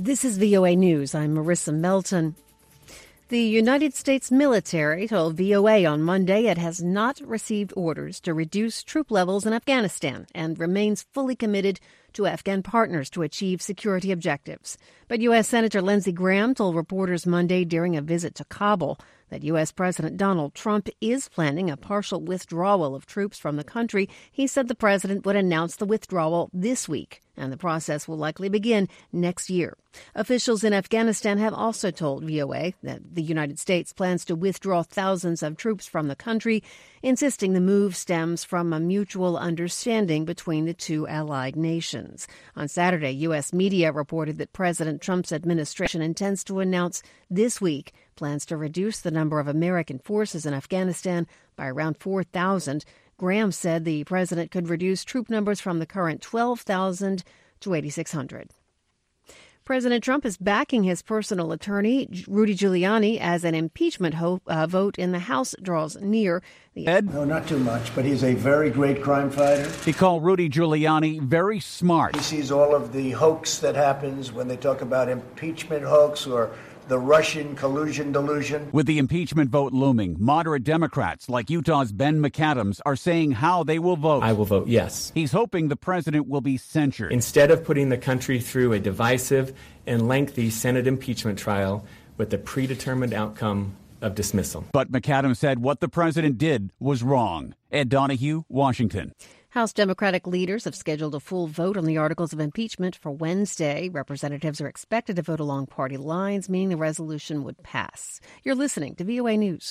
This is VOA News. I'm Marissa Melton. The United States military told VOA on Monday it has not received orders to reduce troop levels in Afghanistan and remains fully committed to Afghan partners to achieve security objectives. But U.S. Senator Lindsey Graham told reporters Monday during a visit to Kabul that U.S. President Donald Trump is planning a partial withdrawal of troops from the country. He said the president would announce the withdrawal this week, and the process will likely begin next year. Officials in Afghanistan have also told VOA that the United States plans to withdraw thousands of troops from the country, insisting the move stems from a mutual understanding between the two allied nations. On Saturday, U.S. media reported that President Trump's administration intends to announce this week plans to reduce the number of American forces in Afghanistan by around 4,000. Graham said the president could reduce troop numbers from the current 12,000 to 8,600. President Trump is backing his personal attorney, Rudy Giuliani, as an impeachment vote in the House draws near. No, not too much, but he's a very great crime fighter. He called Rudy Giuliani very smart. He sees all of the hoax that happens when they talk about impeachment hoax or the Russian collusion delusion. With the impeachment vote looming, moderate Democrats like Utah's Ben McAdams are saying how they will vote. I will vote yes. He's hoping the president will be censured. Instead of putting the country through a divisive and lengthy Senate impeachment trial with a predetermined outcome of dismissal. But McAdams said what the president did was wrong. Ed Donahue, Washington. House Democratic leaders have scheduled a full vote on the articles of impeachment for Wednesday. Representatives are expected to vote along party lines, meaning the resolution would pass. You're listening to VOA News.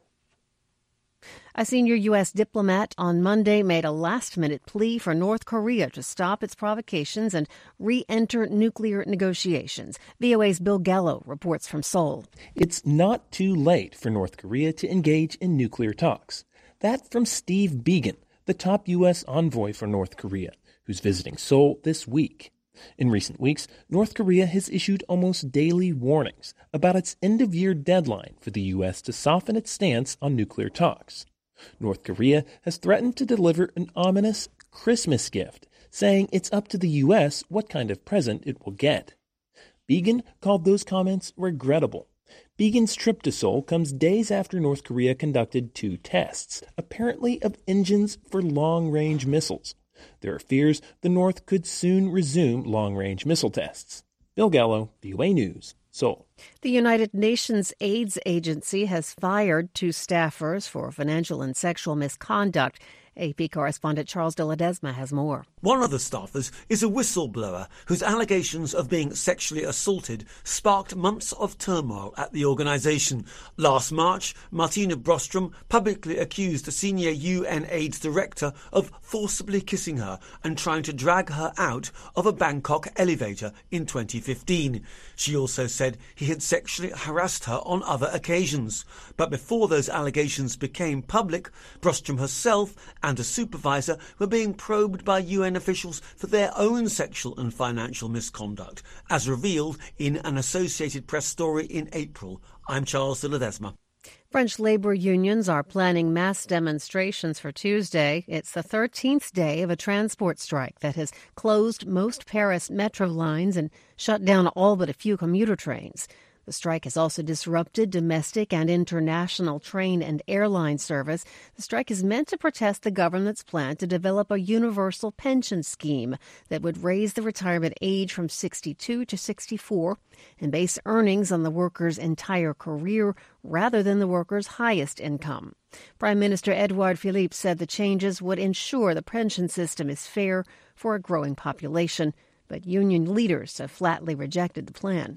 A senior U.S. diplomat on Monday made a last-minute plea for North Korea to stop its provocations and re-enter nuclear negotiations. VOA's Bill Gallo reports from Seoul. It's not too late for North Korea to engage in nuclear talks. That from Steve Biegun, the top U.S. envoy for North Korea, who's visiting Seoul this week. In recent weeks, North Korea has issued almost daily warnings about its end-of-year deadline for the U.S. to soften its stance on nuclear talks. North Korea has threatened to deliver an ominous Christmas gift, saying it's up to the U.S. what kind of present it will get. Biegun called those comments regrettable. Biegun's trip to Seoul comes days after North Korea conducted 2 tests, apparently of engines for long-range missiles. There are fears the North could soon resume long-range missile tests. Bill Gallo, VOA News, Seoul. The United Nations AIDS Agency has fired 2 staffers for financial and sexual misconduct. AP correspondent Charles de Ledesma has more. One of the staffers is a whistleblower whose allegations of being sexually assaulted sparked months of turmoil at the organisation. Last March, Martina Brostrom publicly accused a senior UN AIDS director of forcibly kissing her and trying to drag her out of a Bangkok elevator in 2015. She also said he had sexually harassed her on other occasions. But before those allegations became public, Brostrom herself and a supervisor were being probed by UN officials for their own sexual and financial misconduct, as revealed in an Associated Press story in April. I'm Charles de Ledesma. French labor unions are planning mass demonstrations for Tuesday. It's the 13th day of a transport strike that has closed most Paris metro lines and shut down all but a few commuter trains. The strike has also disrupted domestic and international train and airline service. The strike is meant to protest the government's plan to develop a universal pension scheme that would raise the retirement age from 62 to 64 and base earnings on the worker's entire career rather than the worker's highest income. Prime Minister Edouard Philippe said the changes would ensure the pension system is fair for a growing population, but union leaders have flatly rejected the plan.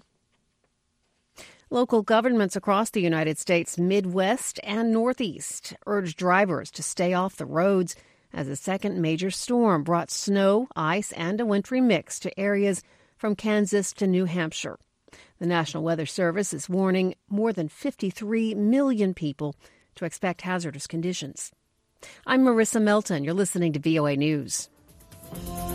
Local governments across the United States Midwest and Northeast urged drivers to stay off the roads as a second major storm brought snow, ice, and a wintry mix to areas from Kansas to New Hampshire. The National Weather Service is warning more than 53 million people to expect hazardous conditions. I'm Marissa Melton. You're listening to VOA News.